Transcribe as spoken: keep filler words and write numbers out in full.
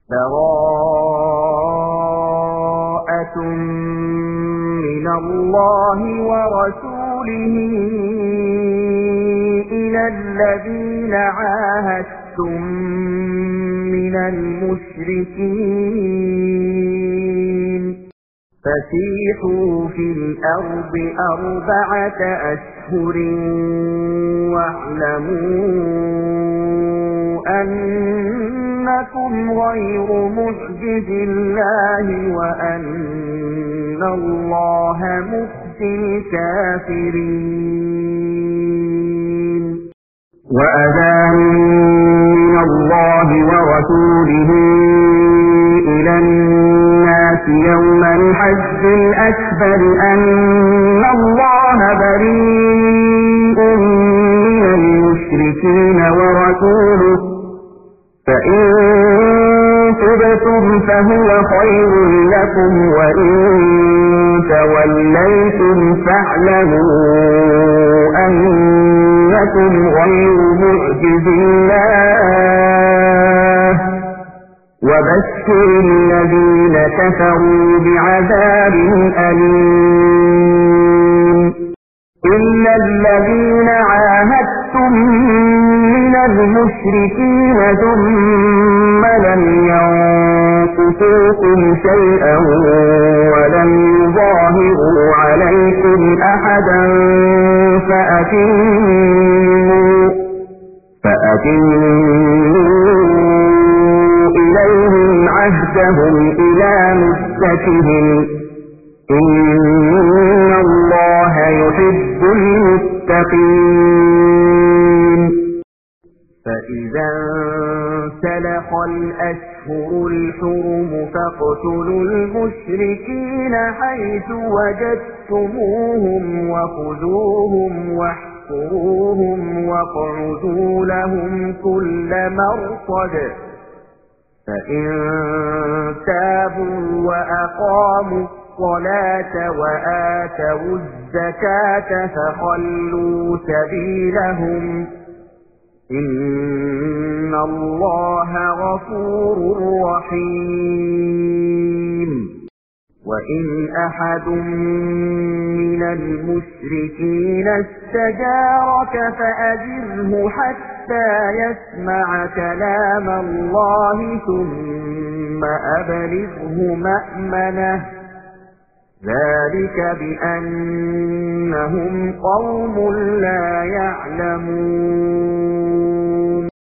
براءة من الله ورسوله إلى الذين عاهدتم من المشركين فسيحوا في الأرض أربعة أشهر واعلموا أنكم غير معجز الله وأن الله مخزي الكافرين. وأذان من الله ورسوله إلى الناس يوم الحج الأكبر أن الله بريء من المشركين ورسوله فإن تبتم فهو خير لكم وإن توليتم فاعلموا أنكم غير معجز الله وبشر الذين كفروا بعذاب أليم. إلا الذين عاهدتم من المشركين ثم لم ينقصوكم شيئا ولم يظاهروا عليكم أحدا فأتموا فأتموا إليهم عهدهم إلى مدتهم إن الله يحب المتقين. فإذا انسلخ الأشهر الحرم فاقتلوا المشركين حيث وجدتموهم وخذوهم واحصروهم واقعدوا لهم كل مرصد فإن تابوا وأقاموا الصلاة وآتوا الزكاة فخلوا سبيلهم إن الله غفور رحيم. وإن أحد من المشركين استجارك فأجره حتى يسمع كلام الله ثم أبلغه مأمنه ذلك بأنهم قوم لا يعلمون.